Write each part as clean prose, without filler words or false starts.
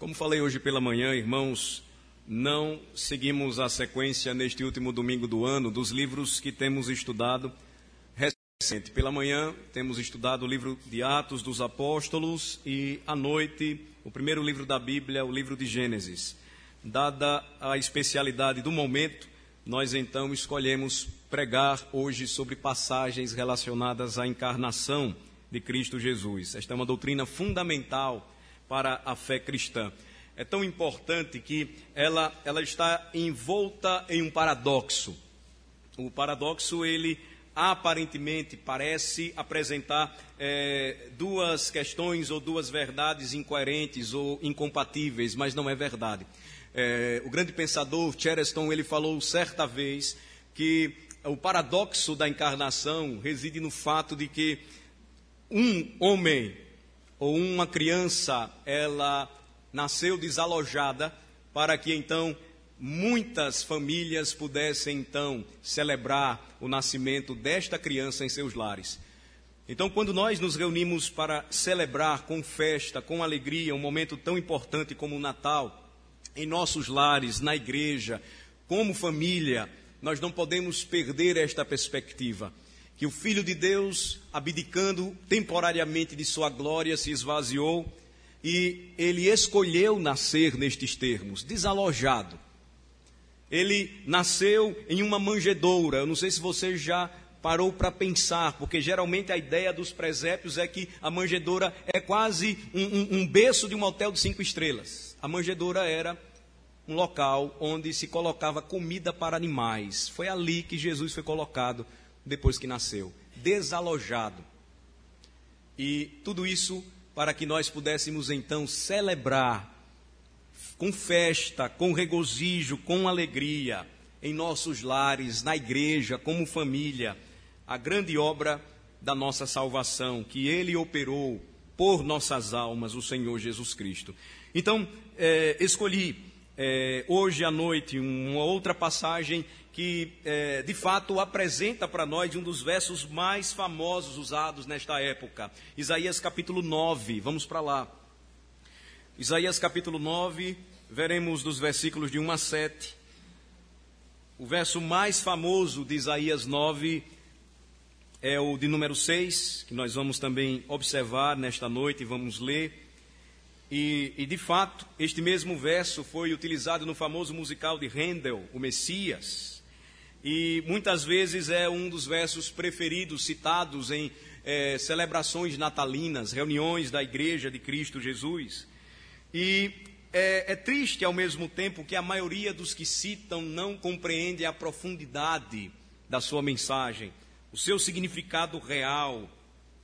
Como falei hoje pela manhã, irmãos, não seguimos a sequência neste último domingo do ano dos livros que temos estudado recente. Pela manhã temos estudado o livro de Atos dos Apóstolos e à noite o primeiro livro da Bíblia, o livro de Gênesis. Dada a especialidade do momento, nós então escolhemos pregar hoje sobre passagens relacionadas à encarnação de Cristo Jesus. Esta é uma doutrina fundamental para a fé cristã. É tão importante que ela está envolta em um paradoxo. O paradoxo, ele aparentemente parece apresentar duas questões ou duas verdades incoerentes ou incompatíveis, mas não é verdade. O grande pensador Chesterton, ele falou certa vez que o paradoxo da encarnação reside no fato de que um homem ou uma criança, ela nasceu desalojada para que então muitas famílias pudessem então celebrar o nascimento desta criança em seus lares. Então, quando nós nos reunimos para celebrar com festa, com alegria, um momento tão importante como o Natal, em nossos lares, na igreja, como família, nós não podemos perder esta perspectiva, que o Filho de Deus, abdicando temporariamente de sua glória, se esvaziou e ele escolheu nascer nestes termos, desalojado. Ele nasceu em uma manjedoura. Eu não sei se você já parou para pensar, porque geralmente a ideia dos presépios é que a manjedoura é quase um berço de um hotel de 5 estrelas. A manjedoura era um local onde se colocava comida para animais. Foi ali que Jesus foi colocado depois que nasceu, desalojado. E tudo isso para que nós pudéssemos então celebrar com festa, com regozijo, com alegria, em nossos lares, na igreja, como família, a grande obra da nossa salvação, que Ele operou por nossas almas, o Senhor Jesus Cristo. Então, escolhi hoje à noite uma outra passagem que de fato apresenta para nós um dos versos mais famosos usados nesta época. Isaías capítulo 9, vamos para lá. Isaías capítulo 9, veremos dos versículos de 1 a 7. O verso mais famoso de Isaías 9 é o de número 6, que nós vamos também observar nesta noite e vamos ler. E de fato, este mesmo verso foi utilizado no famoso musical de Handel, o Messias. E muitas vezes é um dos versos preferidos, citados em celebrações natalinas, reuniões da Igreja de Cristo Jesus. E é triste ao mesmo tempo que a maioria dos que citam não compreende a profundidade da sua mensagem, o seu significado real.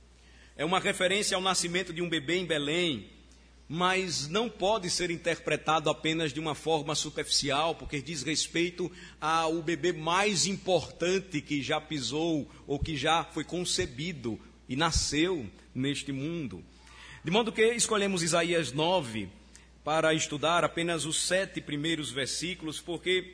É uma referência ao nascimento de um bebê em Belém, mas não pode ser interpretado apenas de uma forma superficial, porque diz respeito ao bebê mais importante que já pisou ou que já foi concebido e nasceu neste mundo. De modo que escolhemos Isaías 9 para estudar apenas os 7 primeiros versículos, porque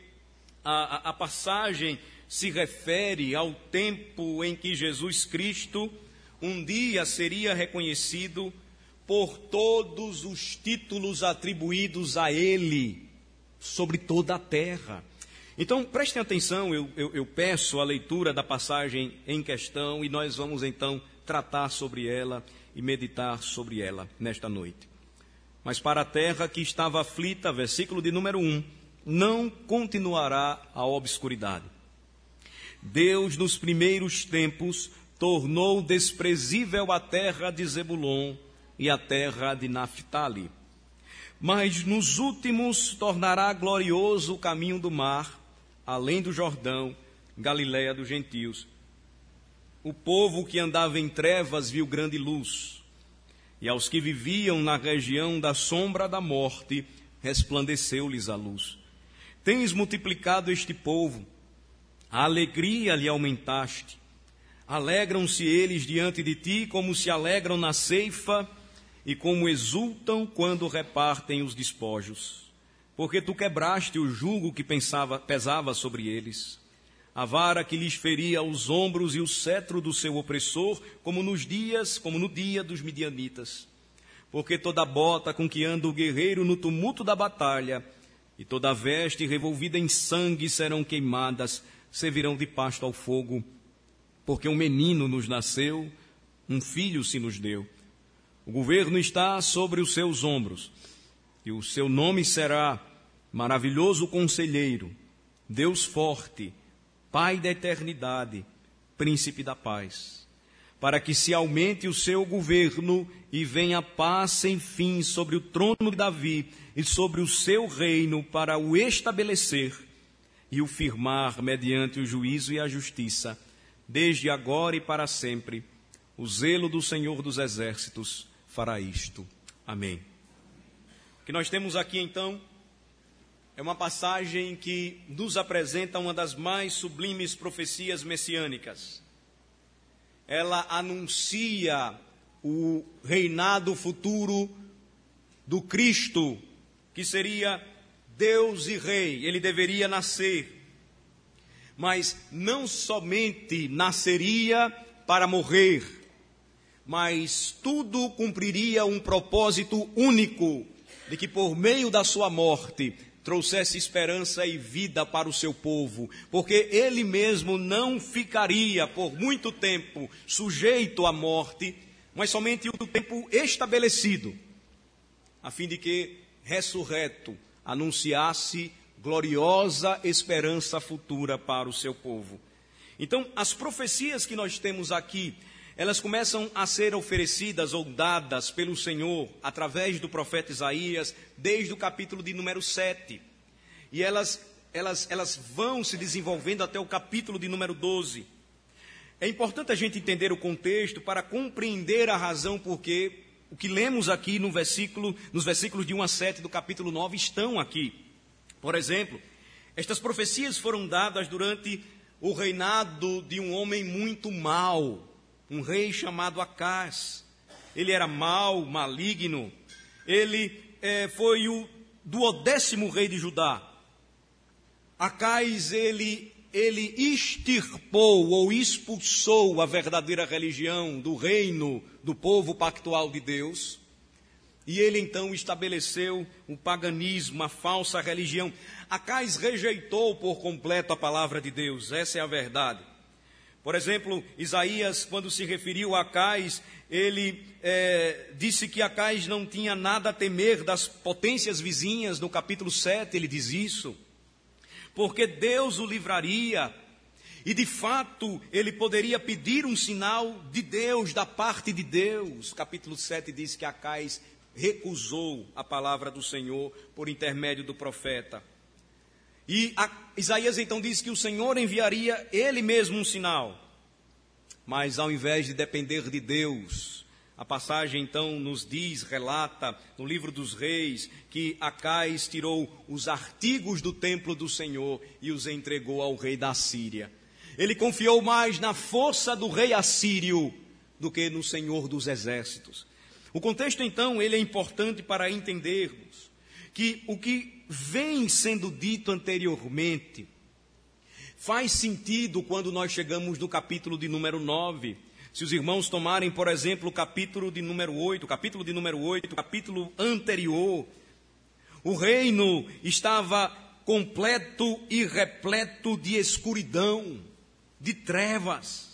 a passagem se refere ao tempo em que Jesus Cristo um dia seria reconhecido por todos os títulos atribuídos a Ele sobre toda a terra. Então, prestem atenção, eu peço a leitura da passagem em questão e nós vamos então tratar sobre ela e meditar sobre ela nesta noite. Mas para a terra que estava aflita, versículo de número 1, não continuará a obscuridade. Deus, nos primeiros tempos, tornou desprezível a terra de Zebulon e a terra de Naftali. Mas nos últimos tornará glorioso o caminho do mar, além do Jordão, Galiléia dos gentios. O povo que andava em trevas viu grande luz, e aos que viviam na região da sombra da morte, resplandeceu-lhes a luz. Tens multiplicado este povo, a alegria lhe aumentaste. Alegram-se eles diante de ti, como se alegram na ceifa, e como exultam quando repartem os despojos. Porque tu quebraste o jugo que pesava sobre eles, a vara que lhes feria os ombros e o cetro do seu opressor, como no dia dos midianitas. porque toda bota com que anda o guerreiro no tumulto da batalha e toda veste revolvida em sangue serão queimadas, servirão de pasto ao fogo, porque um menino nos nasceu, um filho se nos deu. O governo está sobre os seus ombros, e o seu nome será Maravilhoso Conselheiro, Deus Forte, Pai da Eternidade, Príncipe da Paz, para que se aumente o seu governo e venha paz sem fim sobre o trono de Davi e sobre o seu reino, para o estabelecer e o firmar mediante o juízo e a justiça, desde agora e para sempre. O zelo do Senhor dos Exércitos fará isto. Amém. O que nós temos aqui, então, é uma passagem que nos apresenta uma das mais sublimes profecias messiânicas. Ela anuncia o reinado futuro do Cristo, que seria Deus e Rei. Ele deveria nascer, mas não somente nasceria para morrer, mas tudo cumpriria um propósito único, de que por meio da sua morte trouxesse esperança e vida para o seu povo, porque ele mesmo não ficaria por muito tempo sujeito à morte, mas somente o tempo estabelecido, a fim de que, ressurreto, anunciasse gloriosa esperança futura para o seu povo. Então, as profecias que nós temos aqui, elas começam a ser oferecidas ou dadas pelo Senhor através do profeta Isaías, desde o capítulo de número 7. E elas vão se desenvolvendo até o capítulo de número 12. É importante a gente entender o contexto para compreender a razão porque o que lemos aqui nos versículos de 1 a 7 do capítulo 9 estão aqui. Por exemplo, estas profecias foram dadas durante o reinado de um homem muito mau, um rei chamado Acás. Ele era mau, maligno. Ele foi o 12º rei de Judá. Acás, ele extirpou ou expulsou a verdadeira religião do reino do povo pactual de Deus. E ele então estabeleceu o paganismo, a falsa religião. Acás rejeitou por completo a palavra de Deus, essa é a verdade. Por exemplo, Isaías, quando se referiu a Acás, ele disse que Acás não tinha nada a temer das potências vizinhas. No capítulo 7 ele diz isso, porque Deus o livraria, e de fato ele poderia pedir um sinal de Deus, da parte de Deus. Capítulo 7 diz que Acás recusou a palavra do Senhor por intermédio do profeta. E Isaías então diz que o Senhor enviaria ele mesmo um sinal, mas ao invés de depender de Deus, a passagem então nos relata no livro dos reis, que Acás tirou os artigos do templo do Senhor e os entregou ao rei da Síria. Ele confiou mais na força do rei assírio do que no Senhor dos exércitos. O contexto então, ele é importante para entendermos que o que vem sendo dito anteriormente faz sentido quando nós chegamos no capítulo de número 9. Se os irmãos tomarem, por exemplo, o capítulo de número 8, o capítulo anterior, o reino estava completo e repleto de escuridão, de trevas.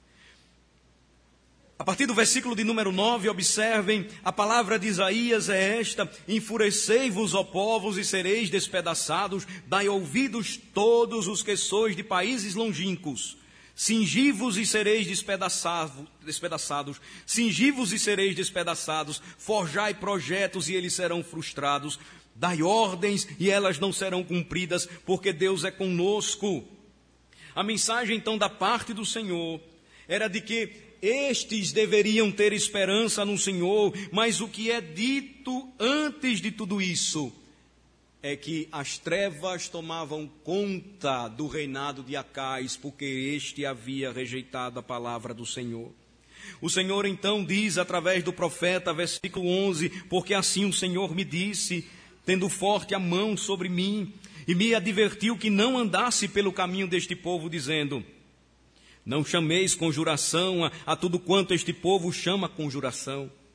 A partir do versículo de número 9, observem, a palavra de Isaías é esta: enfurecei-vos, ó povos, e sereis despedaçados, dai ouvidos todos os que sois de países longínquos, cingi-vos e sereis despedaçados, cingi-vos e sereis despedaçados, forjai projetos e eles serão frustrados, dai ordens e elas não serão cumpridas, porque Deus é conosco. A mensagem então da parte do Senhor era de que estes deveriam ter esperança no Senhor, mas o que é dito antes de tudo isso é que as trevas tomavam conta do reinado de Acás, porque este havia rejeitado a palavra do Senhor. O Senhor então diz através do profeta, versículo 11, porque assim o Senhor me disse, tendo forte a mão sobre mim, e me advertiu que não andasse pelo caminho deste povo, dizendo: não chameis conjuração a tudo quanto este povo chama conjuração,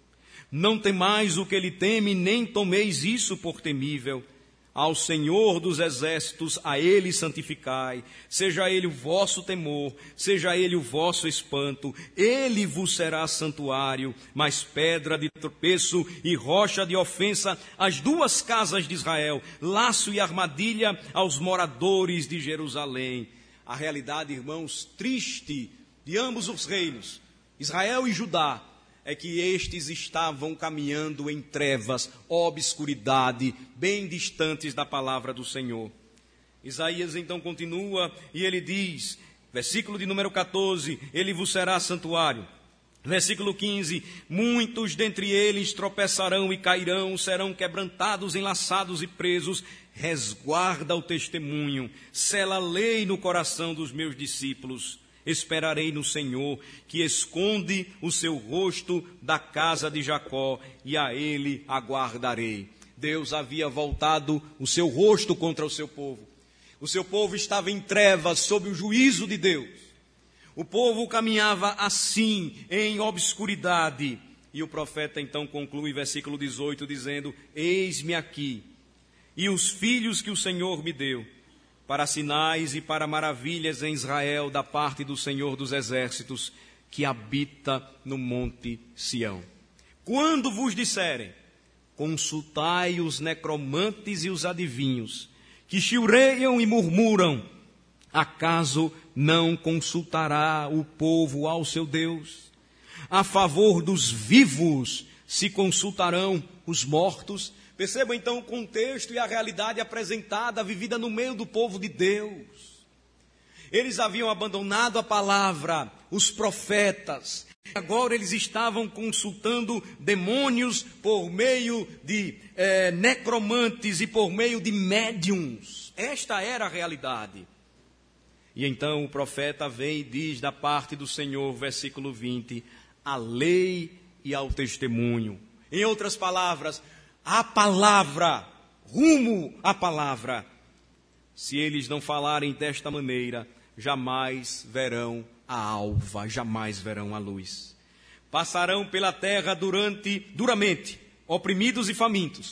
Não temais o que ele teme, nem tomeis isso por temível. Ao Senhor dos exércitos, a ele santificai, seja ele o vosso temor, seja ele o vosso espanto, ele vos será santuário, mas pedra de tropeço e rocha de ofensa às duas casas de Israel, laço e armadilha aos moradores de Jerusalém. A realidade, irmãos, triste de ambos os reinos, Israel e Judá, é que estes estavam caminhando em trevas, obscuridade, bem distantes da palavra do Senhor. Isaías então continua e ele diz, versículo de número 14, ele vos será santuário. Versículo 15, muitos dentre eles tropeçarão e cairão, serão quebrantados, enlaçados e presos. Resguarda o testemunho, sela a lei no coração dos meus discípulos. Esperarei no Senhor, que esconde o seu rosto da casa de Jacó, e a ele aguardarei. Deus havia voltado o seu rosto contra o seu povo. O seu povo estava em trevas sob o juízo de Deus. O povo caminhava assim, em obscuridade. E o profeta então conclui, versículo 18, dizendo, eis-me aqui, e os filhos que o Senhor me deu, para sinais e para maravilhas em Israel, da parte do Senhor dos exércitos, que habita no monte Sião. Quando vos disserem, consultai os necromantes e os adivinhos, que chilreiam e murmuram, acaso não consultará o povo ao seu Deus? A favor dos vivos se consultarão os mortos. Perceba então o contexto e a realidade apresentada, vivida no meio do povo de Deus. Eles haviam abandonado a palavra, os profetas. Agora eles estavam consultando demônios por meio de necromantes e por meio de médiuns. Esta era a realidade. E então o profeta vem e diz da parte do Senhor, versículo 20, à lei e ao testemunho. Em outras palavras, a palavra, rumo à palavra. Se eles não falarem desta maneira, jamais verão a alva, jamais verão a luz. Passarão pela terra duramente, oprimidos e famintos.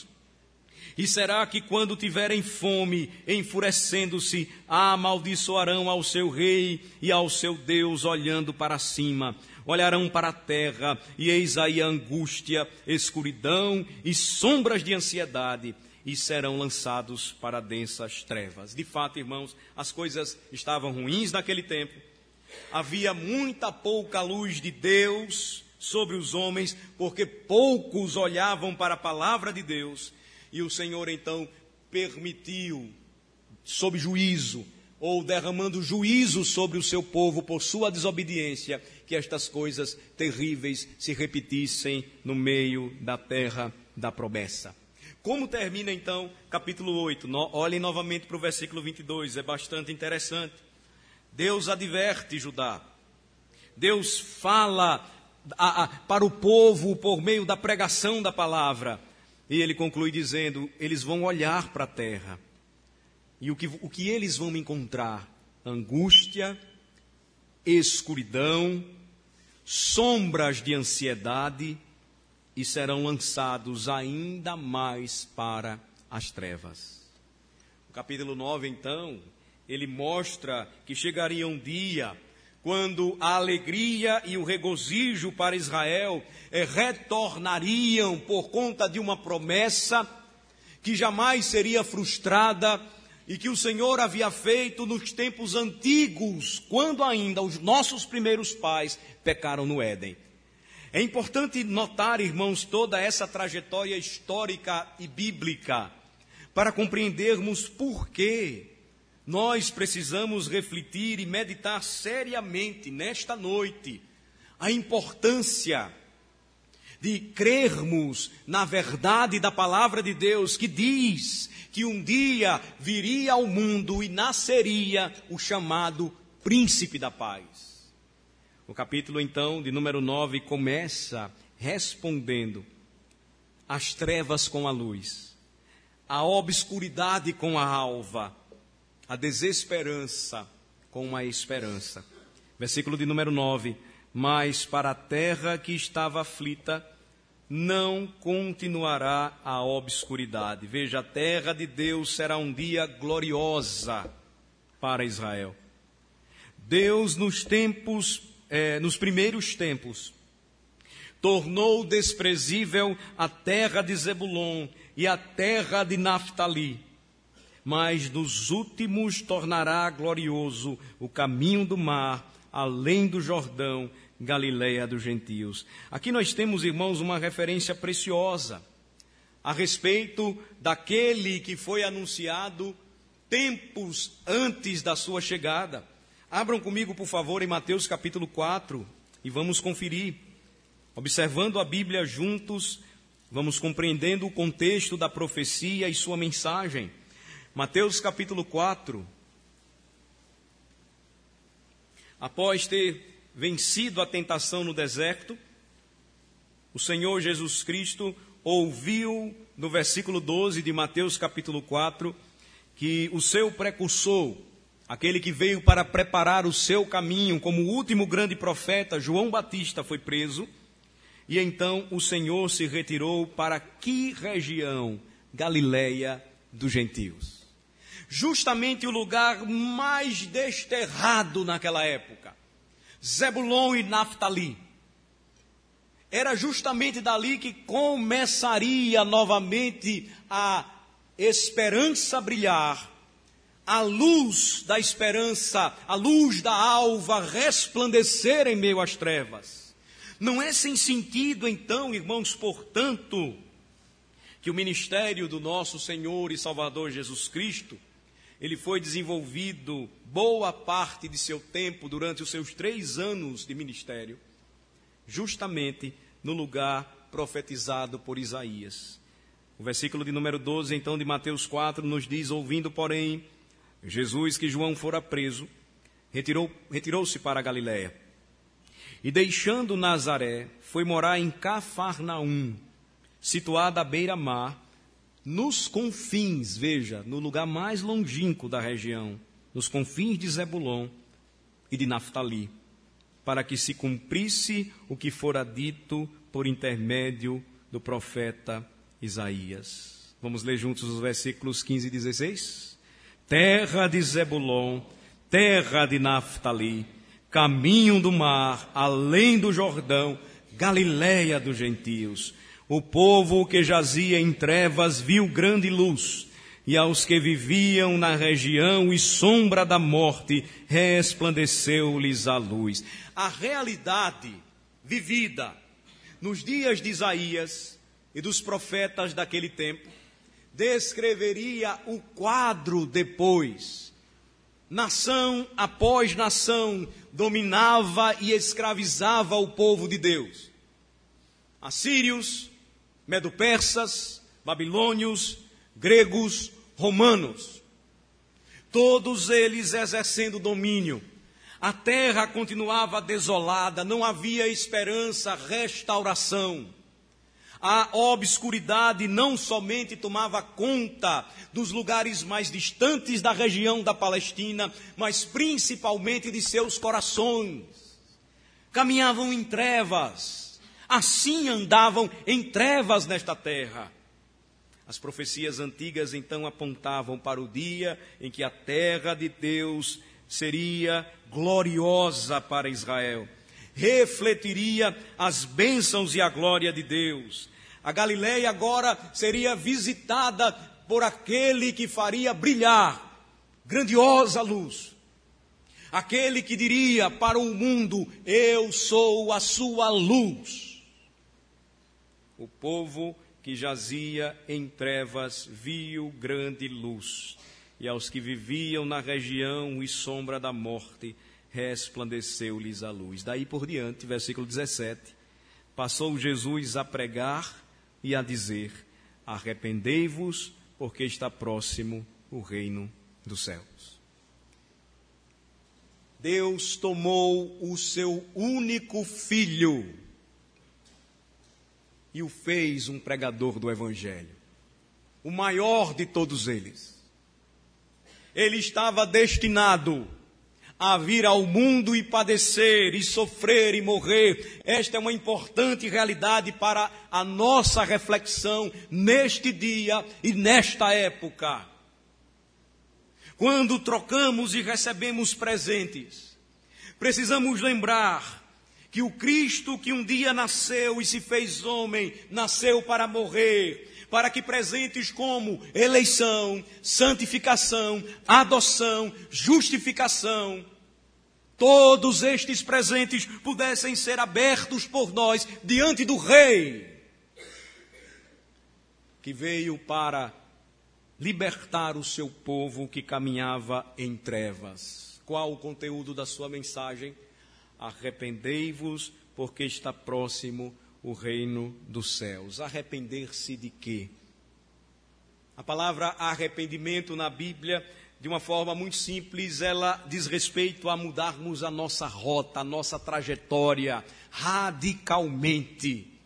E será que quando tiverem fome, enfurecendo-se, amaldiçoarão ao seu rei e ao seu Deus, olhando para cima. Olharão para a terra, e eis aí a angústia, escuridão e sombras de ansiedade, e serão lançados para densas trevas. De fato, irmãos, as coisas estavam ruins naquele tempo. Havia muita pouca luz de Deus sobre os homens, porque poucos olhavam para a palavra de Deus. E o Senhor então permitiu, sob juízo, ou derramando juízo sobre o seu povo por sua desobediência, que estas coisas terríveis se repetissem no meio da terra da promessa. Como termina então capítulo 8? Olhem novamente para o versículo 22, é bastante interessante. Deus adverte Judá. Deus fala para o povo por meio da pregação da palavra. E ele conclui dizendo, eles vão olhar para a terra. E o que eles vão encontrar? Angústia, escuridão, sombras de ansiedade, e serão lançados ainda mais para as trevas. O capítulo 9, então, ele mostra que chegaria um dia quando a alegria e o regozijo para Israel retornariam por conta de uma promessa que jamais seria frustrada, e que o Senhor havia feito nos tempos antigos, quando ainda os nossos primeiros pais pecaram no Éden. É importante notar, irmãos, toda essa trajetória histórica e bíblica, para compreendermos por que nós precisamos refletir e meditar seriamente nesta noite a importância de crermos na verdade da palavra de Deus, que diz que um dia viria ao mundo e nasceria o chamado Príncipe da Paz. O capítulo, então, de número 9, começa respondendo as trevas com a luz, a obscuridade com a alva, a desesperança com a esperança. Versículo de número 9, mas para a terra que estava aflita, não continuará a obscuridade. Veja, a terra de Deus será um dia gloriosa para Israel. Deus, nos primeiros tempos, tornou desprezível a terra de Zebulon e a terra de Naftali, mas nos últimos tornará glorioso o caminho do mar, além do Jordão, Galileia dos gentios. Aqui nós temos, irmãos, uma referência preciosa a respeito daquele que foi anunciado tempos antes da sua chegada. Abram comigo, por favor, em Mateus capítulo 4 e vamos conferir. Observando a Bíblia juntos, vamos compreendendo o contexto da profecia e sua mensagem. Mateus capítulo 4. Após ter vencido a tentação no deserto, o Senhor Jesus Cristo ouviu, no versículo 12 de Mateus capítulo 4, que o seu precursor, aquele que veio para preparar o seu caminho como o último grande profeta, João Batista, foi preso. E então o Senhor se retirou para que região? Galileia dos gentios. Justamente o lugar mais desterrado naquela época. Zebulon e Naftali. Era justamente dali que começaria novamente a esperança brilhar, a luz da esperança, a luz da alva resplandecer em meio às trevas. Não é sem sentido, então, irmãos, portanto, que o ministério do nosso Senhor e Salvador Jesus Cristo, ele foi desenvolvido boa parte de seu tempo, durante os seus 3 anos de ministério, justamente no lugar profetizado por Isaías. O versículo de número 12, então, de Mateus 4, nos diz: ouvindo, porém, Jesus que João fora preso, retirou-se para a Galiléia. E deixando Nazaré, foi morar em Cafarnaum, situada à beira-mar, nos confins, veja, no lugar mais longínquo da região, nos confins de Zebulon e de Naftali, para que se cumprisse o que fora dito por intermédio do profeta Isaías. Vamos ler juntos os versículos 15 e 16? Terra de Zebulon, terra de Naftali, caminho do mar, além do Jordão, Galileia dos gentios. O povo que jazia em trevas viu grande luz, e aos que viviam na região e sombra da morte, resplandeceu-lhes a luz. A realidade vivida nos dias de Isaías e dos profetas daquele tempo descreveria o quadro depois. Nação após nação dominava e escravizava o povo de Deus. Assírios, medo-persas, babilônios, gregos, romanos. Todos eles exercendo domínio. A terra continuava desolada, não havia esperança, restauração. A obscuridade não somente tomava conta dos lugares mais distantes da região da Palestina, mas principalmente de seus corações. Caminhavam em trevas, assim andavam em trevas nesta terra. As profecias antigas então apontavam para o dia em que a terra de Deus seria gloriosa para Israel. Refletiria as bênçãos e a glória de Deus. A Galileia agora seria visitada por aquele que faria brilhar grandiosa luz. Aquele que diria para o mundo: eu sou a sua luz. O povo que jazia em trevas viu grande luz, e aos que viviam na região e sombra da morte, resplandeceu-lhes a luz. Daí por diante, versículo 17, passou Jesus a pregar e a dizer: arrependei-vos, porque está próximo o reino dos céus. Deus tomou o seu único filho e o fez um pregador do Evangelho, o maior de todos eles. Ele estava destinado a vir ao mundo e padecer, e sofrer e morrer. Esta é uma importante realidade para a nossa reflexão neste dia e nesta época. Quando trocamos e recebemos presentes, precisamos lembrar que o Cristo que um dia nasceu e se fez homem, nasceu para morrer, para que presentes como eleição, santificação, adoção, justificação, todos estes presentes pudessem ser abertos por nós diante do Rei, que veio para libertar o seu povo que caminhava em trevas. Qual o conteúdo da sua mensagem? Arrependei-vos, porque está próximo o reino dos céus. Arrepender-se de quê? A palavra arrependimento na Bíblia, de uma forma muito simples, ela diz respeito a mudarmos a nossa rota, a nossa trajetória, radicalmente.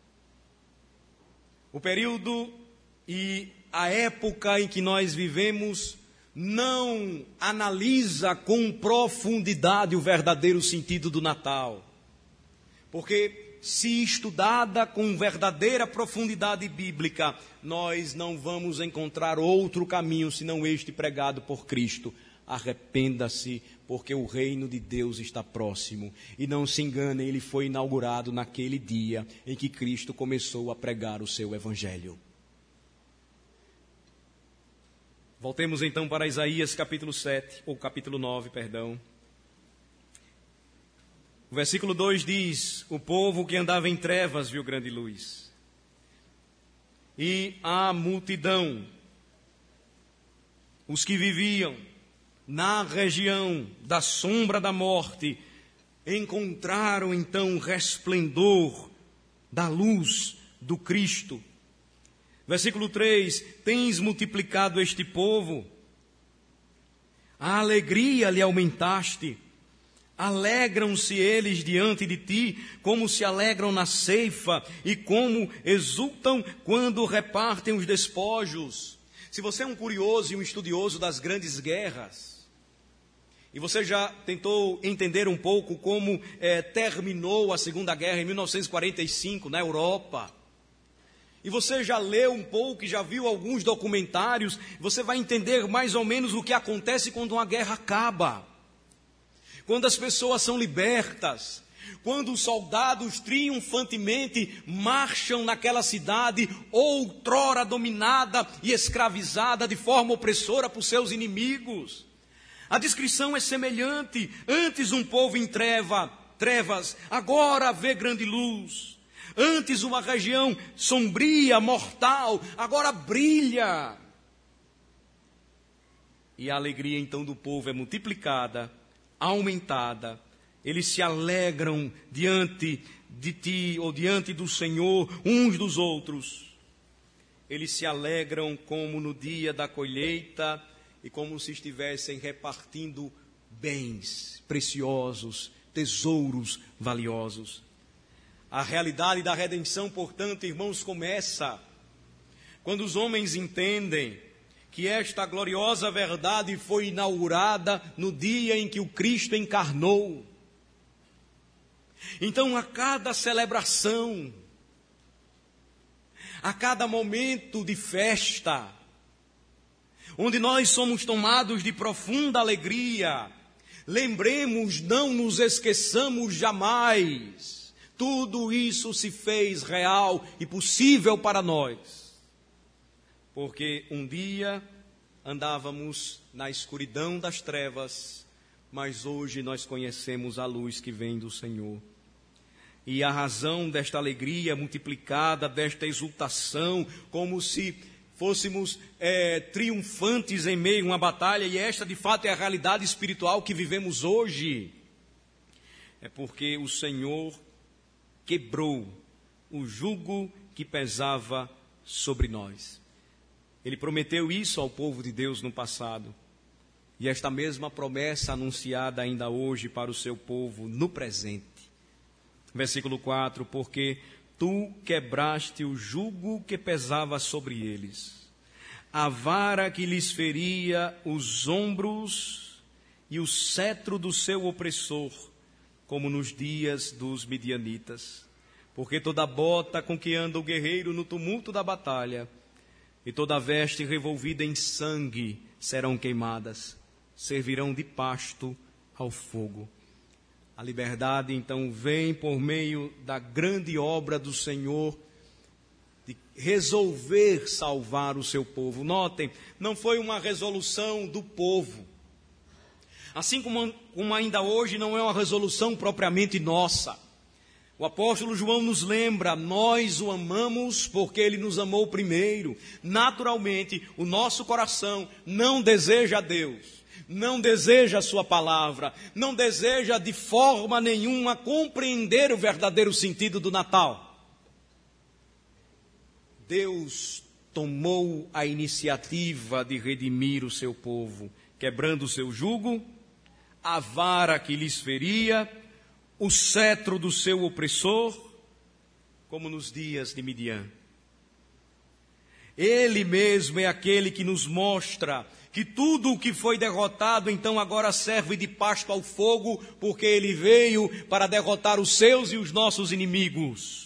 O período e a época em que nós vivemos não analisa com profundidade o verdadeiro sentido do Natal. Porque se estudada com verdadeira profundidade bíblica, nós não vamos encontrar outro caminho senão este pregado por Cristo. Arrependa-se, porque o reino de Deus está próximo. E não se enganem, ele foi inaugurado naquele dia em que Cristo começou a pregar o seu evangelho. Voltemos então para Isaías capítulo 7, ou capítulo 9, perdão. O versículo 2 diz: o povo que andava em trevas viu grande luz. E a multidão, os que viviam na região da sombra da morte, encontraram então o resplendor da luz do Cristo. Versículo 3: tens multiplicado este povo, a alegria lhe aumentaste, alegram-se eles diante de ti, como se alegram na ceifa, e como exultam quando repartem os despojos. Se você é um curioso e um estudioso das grandes guerras, e você já tentou entender um pouco como terminou a Segunda Guerra em 1945 na Europa, e você já leu um pouco e já viu alguns documentários, você vai entender mais ou menos o que acontece quando uma guerra acaba. Quando as pessoas são libertas, quando os soldados triunfantemente marcham naquela cidade outrora dominada e escravizada de forma opressora por seus inimigos. A descrição é semelhante. Antes um povo em trevas, agora vê grande luz. Antes uma região sombria, mortal, agora brilha. E a alegria então do povo é multiplicada, aumentada. Eles se alegram diante de ti ou diante do Senhor uns dos outros. Eles se alegram como no dia da colheita e como se estivessem repartindo bens preciosos, tesouros valiosos. A realidade da redenção, portanto, irmãos, começa quando os homens entendem que esta gloriosa verdade foi inaugurada no dia em que o Cristo encarnou. Então, a cada celebração, a cada momento de festa, onde nós somos tomados de profunda alegria, lembremos, não nos esqueçamos jamais. Tudo isso se fez real e possível para nós, porque um dia andávamos na escuridão das trevas, mas hoje nós conhecemos a luz que vem do Senhor. E a razão desta alegria multiplicada, desta exultação, como se fôssemos triunfantes em meio a uma batalha, e esta de fato é a realidade espiritual que vivemos hoje, é porque o Senhor quebrou o jugo que pesava sobre nós. Ele prometeu isso ao povo de Deus no passado. E esta mesma promessa anunciada ainda hoje para o seu povo no presente. Versículo 4: porque tu quebraste o jugo que pesava sobre eles, a vara que lhes feria os ombros, e o cetro do seu opressor, como nos dias dos midianitas. Porque toda bota com que anda o guerreiro no tumulto da batalha, e toda veste revolvida em sangue serão queimadas, servirão de pasto ao fogo. A liberdade, então, vem por meio da grande obra do Senhor, de resolver salvar o seu povo. Notem, não foi uma resolução do povo. Assim como ainda hoje não é uma resolução propriamente nossa. O apóstolo João nos lembra, nós o amamos porque ele nos amou primeiro. Naturalmente, o nosso coração não deseja a Deus, não deseja a sua palavra, não deseja de forma nenhuma compreender o verdadeiro sentido do Natal. Deus tomou a iniciativa de redimir o seu povo, quebrando o seu jugo, a vara que lhes feria, o cetro do seu opressor, como nos dias de Midian. Ele mesmo é aquele que nos mostra que tudo o que foi derrotado, então agora serve de pasto ao fogo, porque ele veio para derrotar os seus e os nossos inimigos.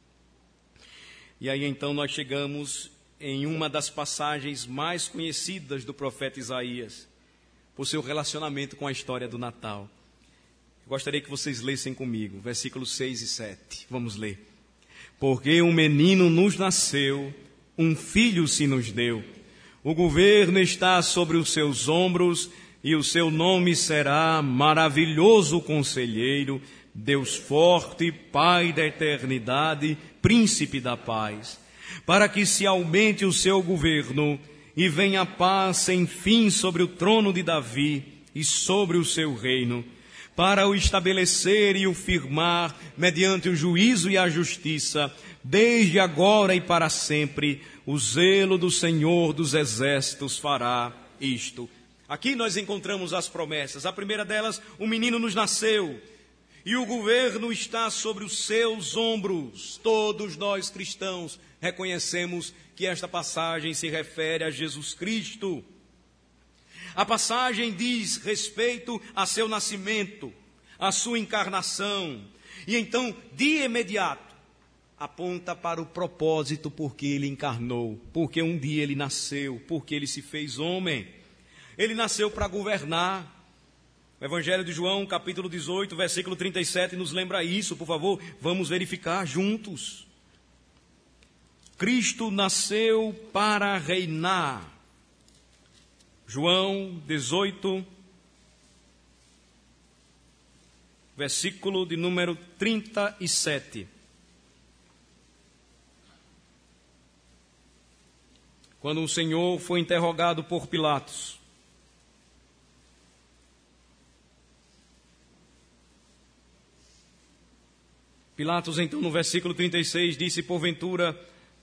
E aí então nós chegamos em uma das passagens mais conhecidas do profeta Isaías, por seu relacionamento com a história do Natal. Eu gostaria que vocês lessem comigo, versículos 6 e 7. Vamos ler. Porque um menino nos nasceu, um filho se nos deu. O governo está sobre os seus ombros, e o seu nome será Maravilhoso Conselheiro, Deus Forte, Pai da Eternidade, Príncipe da Paz. Para que se aumente o seu governo e venha a paz sem fim sobre o trono de Davi e sobre o seu reino, para o estabelecer e o firmar mediante o juízo e a justiça, desde agora e para sempre. O zelo do Senhor dos Exércitos fará isto. Aqui nós encontramos as promessas. A primeira delas, um menino nos nasceu, e o governo está sobre os seus ombros. Todos nós cristãos reconhecemos que esta passagem se refere a Jesus Cristo. A passagem diz respeito a seu nascimento, a sua encarnação, e então, de imediato, aponta para o propósito por que ele encarnou, porque um dia ele nasceu, porque ele se fez homem. Ele nasceu para governar. O Evangelho de João, capítulo 18, versículo 37, nos lembra isso, por favor, vamos verificar juntos. Cristo nasceu para reinar. João 18, versículo de número 37. Quando o Senhor foi interrogado por Pilatos, Pilatos, então, no versículo 36, disse: porventura,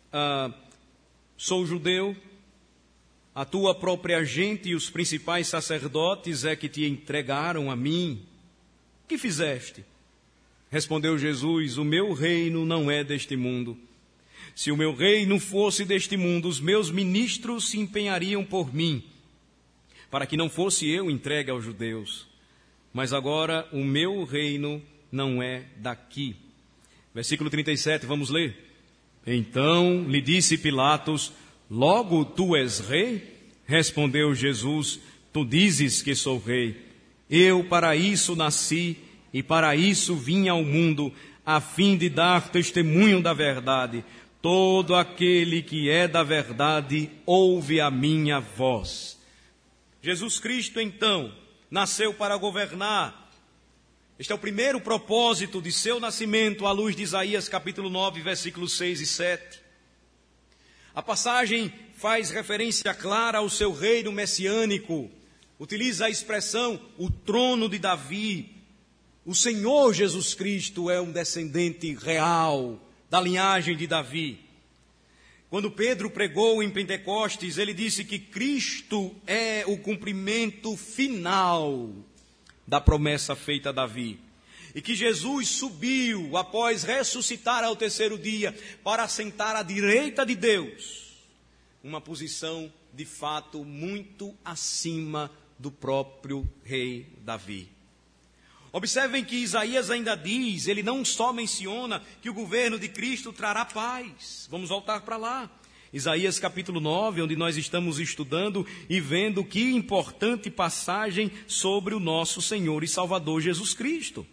sou judeu, a tua própria gente e os principais sacerdotes é que te entregaram a mim. Que fizeste? Respondeu Jesus: o meu reino não é deste mundo. Se o meu reino fosse deste mundo, os meus ministros se empenhariam por mim, para que não fosse eu entregue aos judeus. Mas agora o meu reino não é daqui. Versículo 37, vamos ler. Então lhe disse Pilatos: logo tu és rei? Respondeu Jesus: tu dizes que sou rei. Eu para isso nasci e para isso vim ao mundo, a fim de dar testemunho da verdade. Todo aquele que é da verdade ouve a minha voz. Jesus Cristo, então, nasceu para governar. Este é o primeiro propósito de seu nascimento, à luz de Isaías capítulo 9, versículos 6 e 7. A passagem faz referência clara ao seu reino messiânico. Utiliza a expressão, o trono de Davi. O Senhor Jesus Cristo é um descendente real da linhagem de Davi. Quando Pedro pregou em Pentecostes, ele disse que Cristo é o cumprimento final da promessa feita a Davi. E que Jesus subiu, após ressuscitar ao terceiro dia, para assentar à direita de Deus. Uma posição, de fato, muito acima do próprio rei Davi. Observem que Isaías ainda diz, ele não só menciona que o governo de Cristo trará paz. Vamos voltar para lá. Isaías capítulo 9, onde nós estamos estudando e vendo que importante passagem sobre o nosso Senhor e Salvador Jesus Cristo.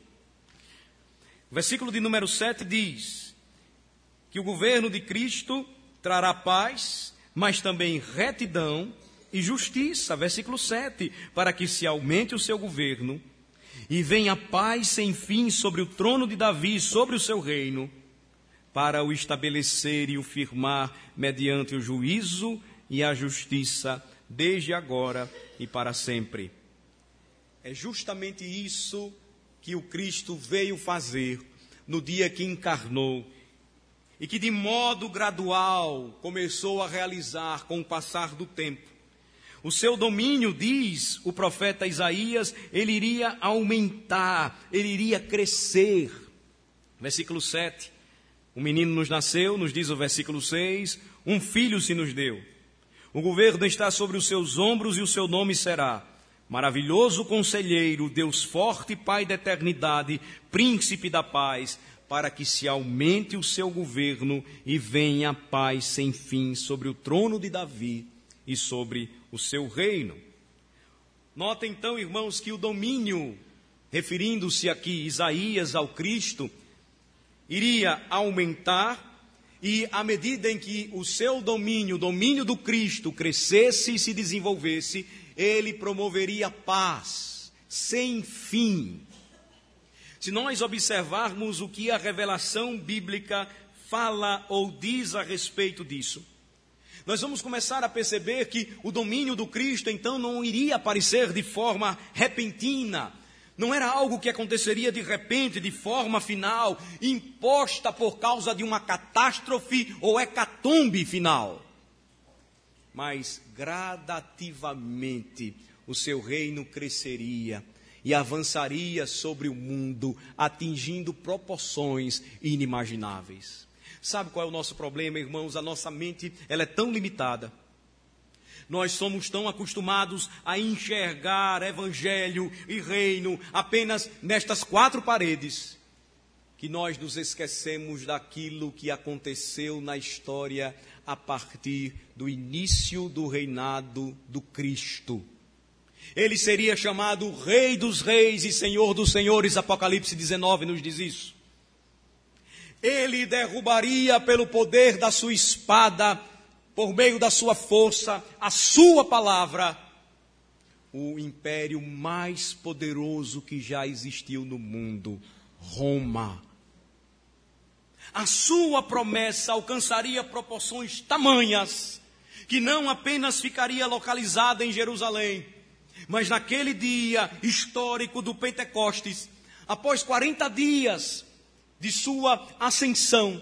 O versículo de número 7 diz que o governo de Cristo trará paz, mas também retidão e justiça. Versículo 7, para que se aumente o seu governo e venha paz sem fim sobre o trono de Davi e sobre o seu reino, para o estabelecer e o firmar mediante o juízo e a justiça, desde agora e para sempre. É justamente isso que o Cristo veio fazer no dia que encarnou e que de modo gradual começou a realizar com o passar do tempo. O seu domínio, diz o profeta Isaías, ele iria aumentar, ele iria crescer. Versículo 7. Um menino nos nasceu, nos diz o versículo 6, um filho se nos deu. O governo está sobre os seus ombros e o seu nome será Maravilhoso Conselheiro, Deus Forte, Pai da Eternidade, Príncipe da Paz, para que se aumente o seu governo e venha a paz sem fim sobre o trono de Davi e sobre o seu reino. Nota então, irmãos, que o domínio, referindo-se aqui Isaías ao Cristo, iria aumentar, e à medida em que o seu domínio, o domínio do Cristo, crescesse e se desenvolvesse, ele promoveria paz sem fim. Se nós observarmos o que a revelação bíblica fala ou diz a respeito disso, nós vamos começar a perceber que o domínio do Cristo, então, não iria aparecer de forma repentina. Não era algo que aconteceria de repente, de forma final, imposta por causa de uma catástrofe ou hecatombe final. Mas gradativamente o seu reino cresceria e avançaria sobre o mundo, atingindo proporções inimagináveis. Sabe qual é o nosso problema, irmãos? A nossa mente, ela é tão limitada. Nós somos tão acostumados a enxergar evangelho e reino apenas nestas quatro paredes, que nós nos esquecemos daquilo que aconteceu na história a partir do início do reinado do Cristo. Ele seria chamado Rei dos Reis e Senhor dos Senhores, Apocalipse 19 nos diz isso. Ele derrubaria pelo poder da sua espada, por meio da sua força, a sua palavra, o império mais poderoso que já existiu no mundo, Roma. A sua promessa alcançaria proporções tamanhas, que não apenas ficaria localizada em Jerusalém, mas naquele dia histórico do Pentecostes, após 40 dias de sua ascensão,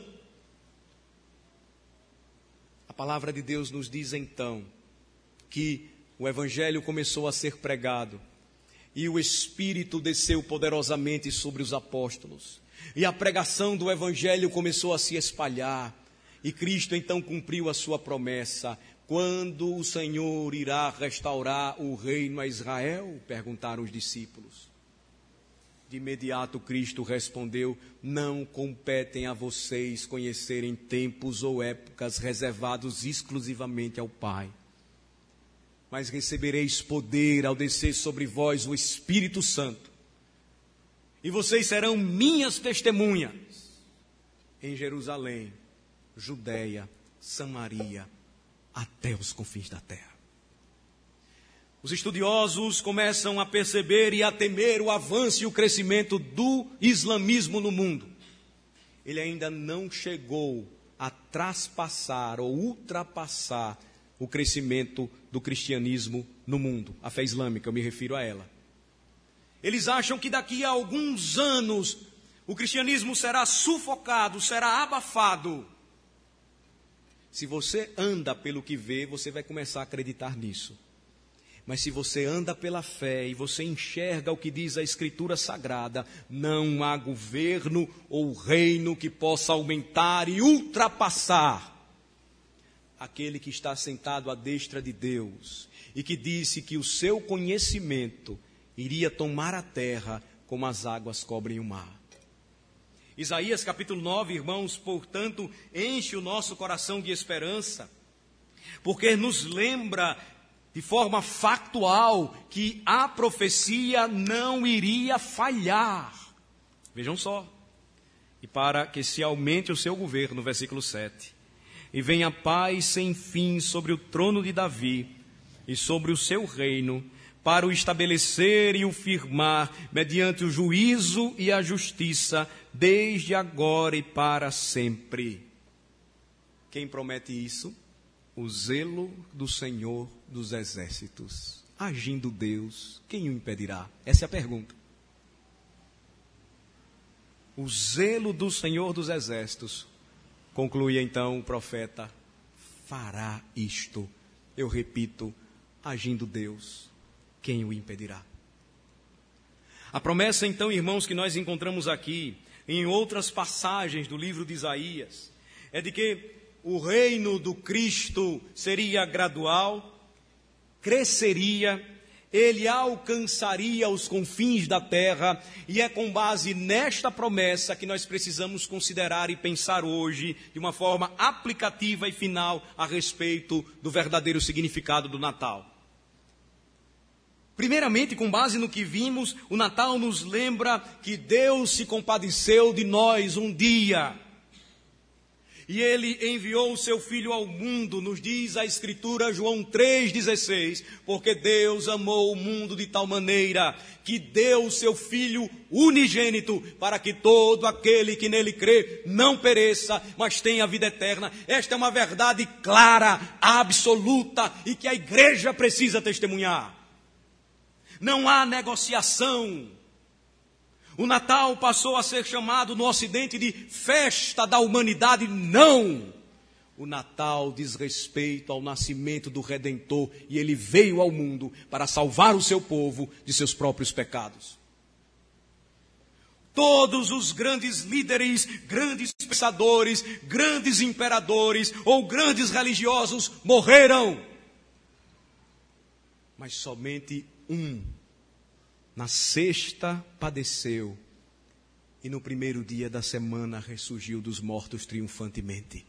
a palavra de Deus nos diz então que o evangelho começou a ser pregado e o Espírito desceu poderosamente sobre os apóstolos e a pregação do evangelho começou a se espalhar e Cristo então cumpriu a sua promessa. Quando o Senhor irá restaurar o reino a Israel? Perguntaram os discípulos. De imediato Cristo respondeu: não competem a vocês conhecerem tempos ou épocas reservados exclusivamente ao Pai. Mas recebereis poder ao descer sobre vós o Espírito Santo. E vocês serão minhas testemunhas em Jerusalém, Judeia, Samaria, até os confins da terra. Os estudiosos começam a perceber e a temer o avanço e o crescimento do islamismo no mundo. Ele ainda não chegou a traspassar ou ultrapassar o crescimento do cristianismo no mundo. A fé islâmica, eu me refiro a ela. Eles acham que daqui a alguns anos o cristianismo será sufocado, será abafado. Se você anda pelo que vê, você vai começar a acreditar nisso. Mas se você anda pela fé e você enxerga o que diz a Escritura Sagrada, não há governo ou reino que possa aumentar e ultrapassar aquele que está sentado à destra de Deus e que disse que o seu conhecimento iria tomar a terra como as águas cobrem o mar. Isaías capítulo 9, irmãos, portanto, enche o nosso coração de esperança, porque nos lembra de forma factual que a profecia não iria falhar. Vejam só. E para que se aumente o seu governo, versículo 7. E venha paz sem fim sobre o trono de Davi e sobre o seu reino, para o estabelecer e o firmar mediante o juízo e a justiça, desde agora e para sempre. Quem promete isso? O zelo do Senhor dos exércitos. Agindo Deus, quem o impedirá? Essa é a pergunta. O zelo do Senhor dos exércitos, conclui então o profeta, fará isto. Eu repito, agindo Deus, quem o impedirá? A promessa então, irmãos, que nós encontramos aqui, em outras passagens do livro de Isaías, é de que o reino do Cristo seria gradual, cresceria, ele alcançaria os confins da terra, e é com base nesta promessa que nós precisamos considerar e pensar hoje, de uma forma aplicativa e final, a respeito do verdadeiro significado do Natal. Primeiramente, com base no que vimos, o Natal nos lembra que Deus se compadeceu de nós um dia. E Ele enviou o seu Filho ao mundo, nos diz a Escritura, João 3,16, porque Deus amou o mundo de tal maneira que deu o seu Filho unigênito para que todo aquele que nele crê não pereça, mas tenha a vida eterna. Esta é uma verdade clara, absoluta e que a igreja precisa testemunhar. Não há negociação. O Natal passou a ser chamado no Ocidente de festa da humanidade. Não! O Natal diz respeito ao nascimento do Redentor e ele veio ao mundo para salvar o seu povo de seus próprios pecados. Todos os grandes líderes, grandes pensadores, grandes imperadores ou grandes religiosos morreram. Mas somente na sexta padeceu e no primeiro dia da semana ressurgiu dos mortos triunfantemente.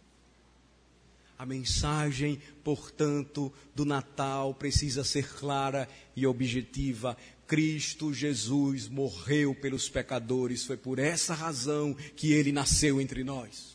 A mensagem, portanto, do Natal precisa ser clara e objetiva. Cristo Jesus morreu pelos pecadores, foi por essa razão que ele nasceu entre nós.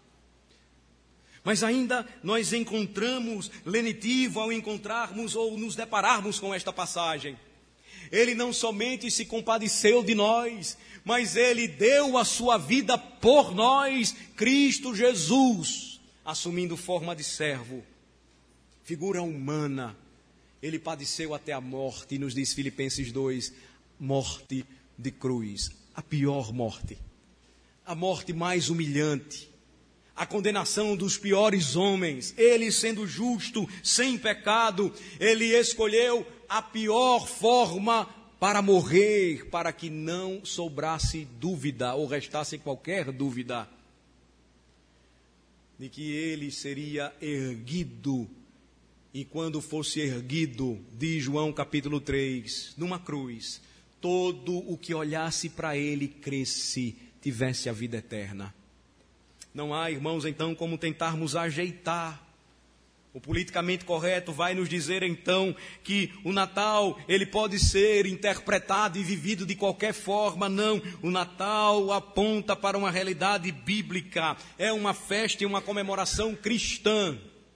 Mas ainda nós encontramos lenitivo ao encontrarmos ou nos depararmos com esta passagem. Ele não somente se compadeceu de nós, mas ele deu a sua vida por nós, Cristo Jesus, assumindo forma de servo, figura humana. Ele padeceu até a morte, e nos diz Filipenses 2, morte de cruz, a pior morte, a morte mais humilhante. A condenação dos piores homens, ele sendo justo, sem pecado, ele escolheu a pior forma para morrer, para que não sobrasse dúvida, ou restasse qualquer dúvida, de que ele seria erguido, e quando fosse erguido, diz João capítulo 3, numa cruz, todo o que olhasse para ele cresce, tivesse a vida eterna. Não há, irmãos, então, como tentarmos ajeitar. O politicamente correto vai nos dizer, então, que o Natal, ele pode ser interpretado e vivido de qualquer forma. Não, o Natal aponta para uma realidade bíblica. É uma festa e uma comemoração cristã.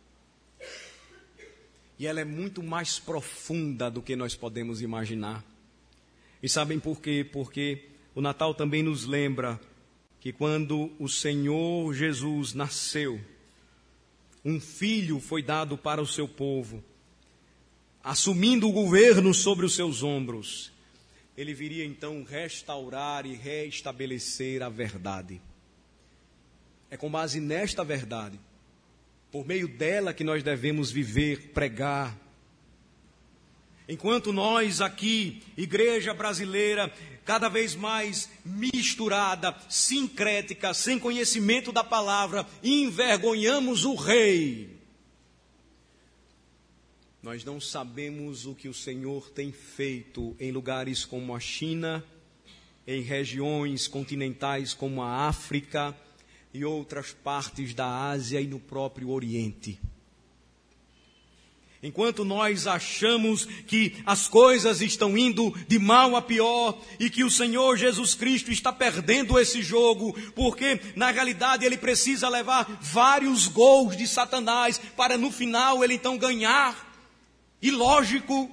E ela é muito mais profunda do que nós podemos imaginar. E sabem por quê? Porque o Natal também nos lembra que quando o Senhor Jesus nasceu, um filho foi dado para o seu povo, assumindo o governo sobre os seus ombros. Ele viria então restaurar e reestabelecer a verdade. É com base nesta verdade, por meio dela que nós devemos viver, pregar. Enquanto nós aqui, igreja brasileira, cada vez mais misturada, sincrética, sem conhecimento da palavra, envergonhamos o rei. Nós não sabemos o que o Senhor tem feito em lugares como a China, em regiões continentais como a África e outras partes da Ásia e no próprio Oriente. Enquanto nós achamos que as coisas estão indo de mal a pior e que o Senhor Jesus Cristo está perdendo esse jogo, porque na realidade ele precisa levar vários gols de Satanás para no final ele então ganhar. E lógico,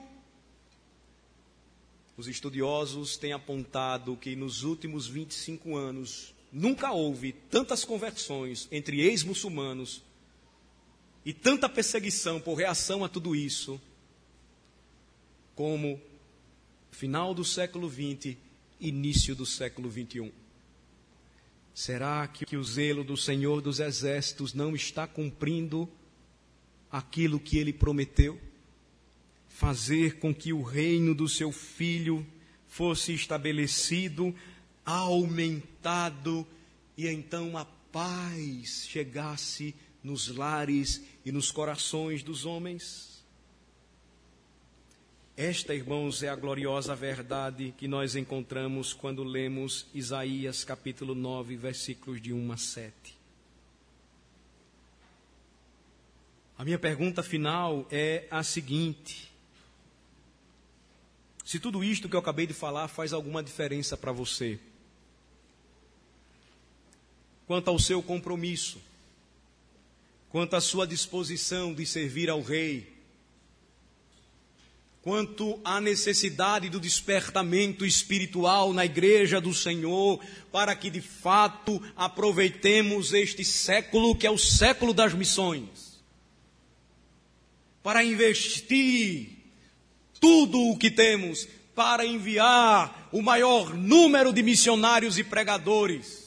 os estudiosos têm apontado que nos últimos 25 anos nunca houve tantas conversões entre ex-muçulmanos e tanta perseguição por reação a tudo isso, como final do século XX, início do século XXI. Será que o zelo do Senhor dos Exércitos não está cumprindo aquilo que ele prometeu? Fazer com que o reino do seu Filho fosse estabelecido, aumentado, e então a paz chegasse nos lares e nos corações dos homens. Esta, irmãos, é a gloriosa verdade que nós encontramos quando lemos Isaías capítulo 9, versículos de 1 a 7. A minha pergunta final é a seguinte: se tudo isto que eu acabei de falar faz alguma diferença para você, quanto ao seu compromisso, quanto à sua disposição de servir ao Rei, quanto à necessidade do despertamento espiritual na igreja do Senhor, para que de fato aproveitemos este século, que é o século das missões, para investir tudo o que temos, para enviar o maior número de missionários e pregadores,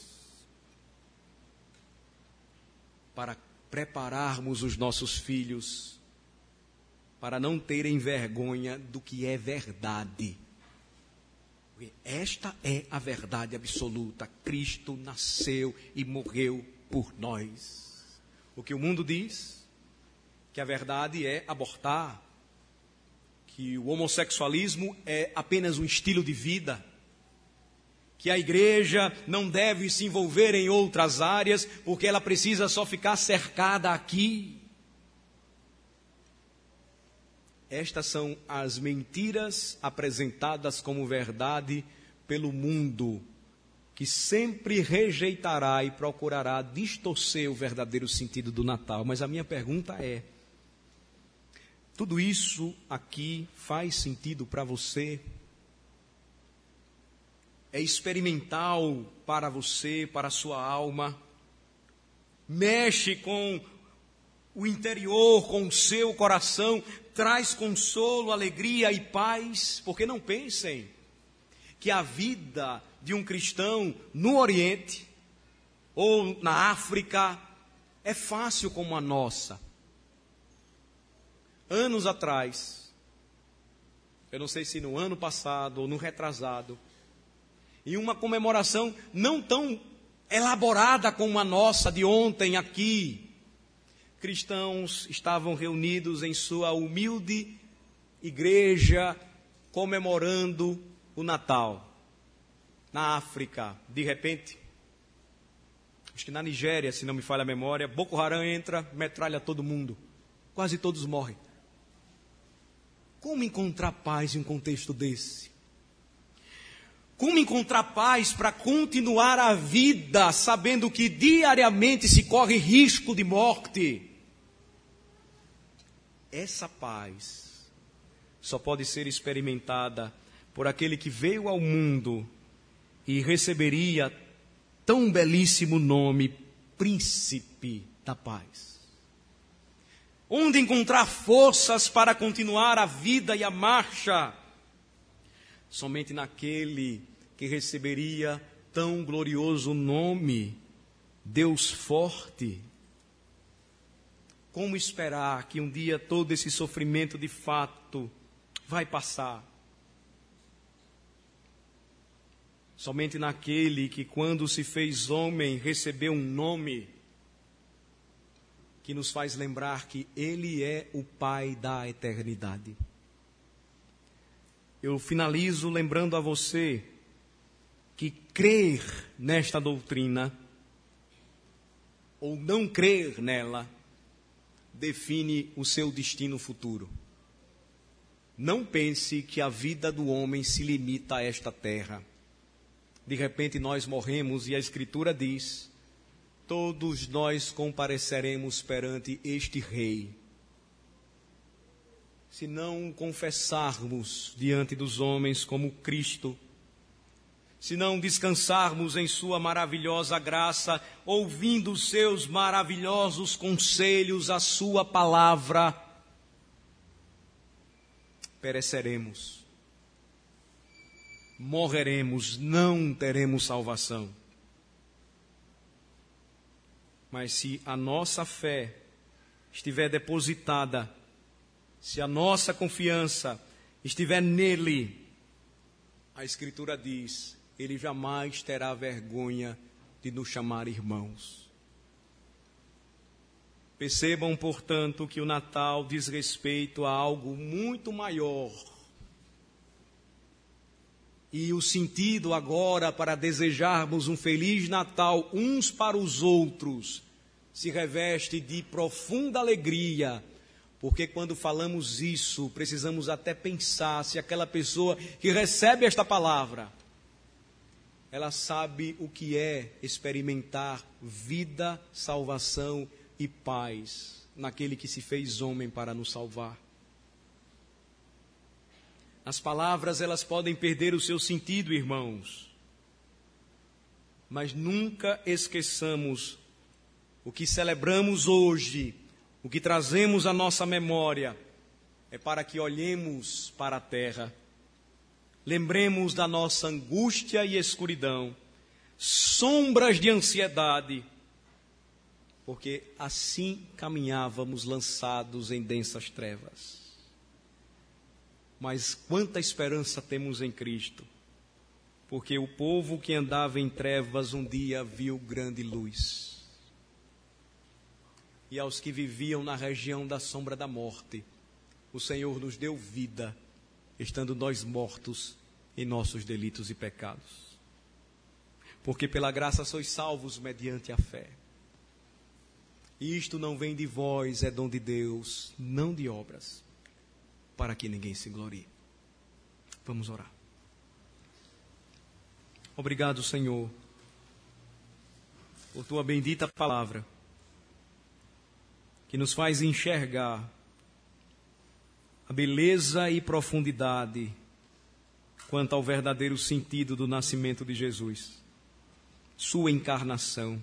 para prepararmos os nossos filhos para não terem vergonha do que é verdade. Porque esta é a verdade absoluta. Cristo nasceu e morreu por nós. O que o mundo diz, que a verdade é abortar, que o homossexualismo é apenas um estilo de vida, que a igreja não deve se envolver em outras áreas, porque ela precisa só ficar cercada aqui. Estas são as mentiras apresentadas como verdade pelo mundo, que sempre rejeitará e procurará distorcer o verdadeiro sentido do Natal. Mas a minha pergunta é: tudo isso aqui faz sentido para você? É experimental para você, para a sua alma? Mexe com o interior, com o seu coração? Traz consolo, alegria e paz? Porque não pensem que a vida de um cristão no Oriente ou na África é fácil como a nossa. Anos atrás, eu não sei se no ano passado ou no retrasado, em uma comemoração não tão elaborada como a nossa de ontem aqui, cristãos estavam reunidos em sua humilde igreja, comemorando o Natal. Na África, de repente, acho que na Nigéria, se não me falha a memória, Boko Haram entra, metralha todo mundo. Quase todos morrem. Como encontrar paz em um contexto desse? Como encontrar paz para continuar a vida, sabendo que diariamente se corre risco de morte? Essa paz só pode ser experimentada por aquele que veio ao mundo e receberia tão belíssimo nome, Príncipe da Paz. Onde encontrar forças para continuar a vida e a marcha? Somente naquele que receberia tão glorioso nome, Deus forte. Como esperar que um dia todo esse sofrimento de fato vai passar? Somente naquele que, quando se fez homem, recebeu um nome que nos faz lembrar que Ele é o Pai da eternidade. Eu finalizo lembrando a você que crer nesta doutrina ou não crer nela define o seu destino futuro. Não pense que a vida do homem se limita a esta terra. De repente nós morremos e a Escritura diz: todos nós compareceremos perante este Rei. Se não confessarmos diante dos homens como Cristo, se não descansarmos em sua maravilhosa graça, ouvindo os seus maravilhosos conselhos, a sua palavra, pereceremos, morreremos, não teremos salvação. Mas se a nossa fé estiver depositada, se a nossa confiança estiver nele, a Escritura diz: Ele jamais terá vergonha de nos chamar irmãos. Percebam, portanto, que o Natal diz respeito a algo muito maior. E o sentido agora para desejarmos um Feliz Natal uns para os outros se reveste de profunda alegria, porque quando falamos isso, precisamos até pensar se aquela pessoa que recebe esta palavra, ela sabe o que é experimentar vida, salvação e paz naquele que se fez homem para nos salvar. As palavras, elas podem perder o seu sentido, irmãos, mas nunca esqueçamos o que celebramos hoje, o que trazemos à nossa memória, é para que olhemos para a terra, lembremos da nossa angústia e escuridão, sombras de ansiedade, porque assim caminhávamos lançados em densas trevas. Mas quanta esperança temos em Cristo, porque o povo que andava em trevas um dia viu grande luz. E aos que viviam na região da sombra da morte, o Senhor nos deu vida, estando nós mortos em nossos delitos e pecados. Porque pela graça sois salvos mediante a fé. E isto não vem de vós, é dom de Deus, não de obras, para que ninguém se glorie. Vamos orar. Obrigado, Senhor, por tua bendita palavra, que nos faz enxergar a beleza e profundidade quanto ao verdadeiro sentido do nascimento de Jesus, sua encarnação.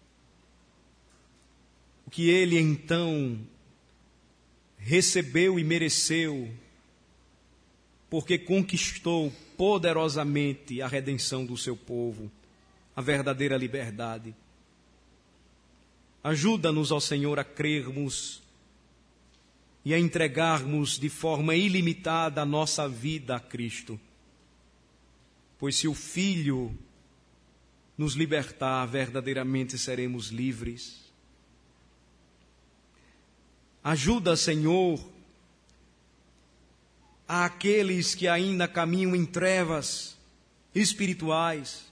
O que ele então recebeu e mereceu, porque conquistou poderosamente a redenção do seu povo, a verdadeira liberdade. Ajuda-nos, ó Senhor, a crermos e a entregarmos de forma ilimitada a nossa vida a Cristo. Pois se o Filho nos libertar, verdadeiramente seremos livres. Ajuda, Senhor, àqueles que ainda caminham em trevas espirituais,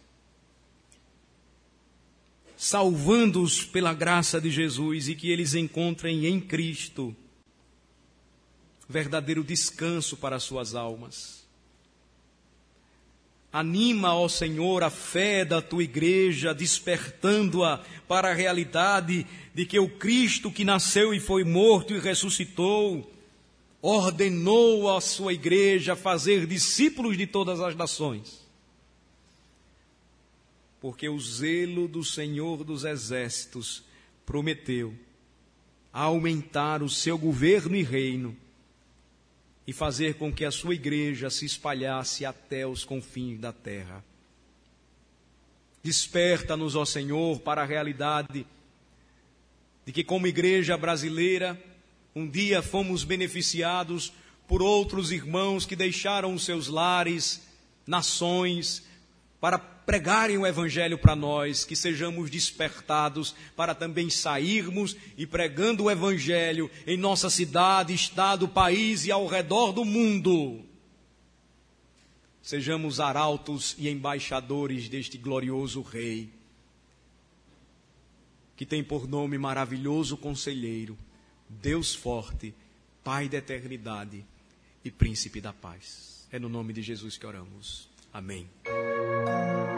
salvando-os pela graça de Jesus, e que eles encontrem em Cristo verdadeiro descanso para as suas almas. Anima, ó Senhor, a fé da tua igreja, despertando-a para a realidade de que o Cristo que nasceu e foi morto e ressuscitou, ordenou à sua igreja fazer discípulos de todas as nações. Porque o zelo do Senhor dos Exércitos prometeu aumentar o seu governo e reino e fazer com que a sua igreja se espalhasse até os confins da terra. Desperta-nos, ó Senhor, para a realidade de que, como igreja brasileira, um dia fomos beneficiados por outros irmãos que deixaram os seus lares, nações, para pregarem o Evangelho para nós, que sejamos despertados para também sairmos e pregando o Evangelho em nossa cidade, estado, país e ao redor do mundo. Sejamos arautos e embaixadores deste glorioso Rei, que tem por nome maravilhoso Conselheiro, Deus forte, Pai da eternidade e Príncipe da paz. É no nome de Jesus que oramos. Amém.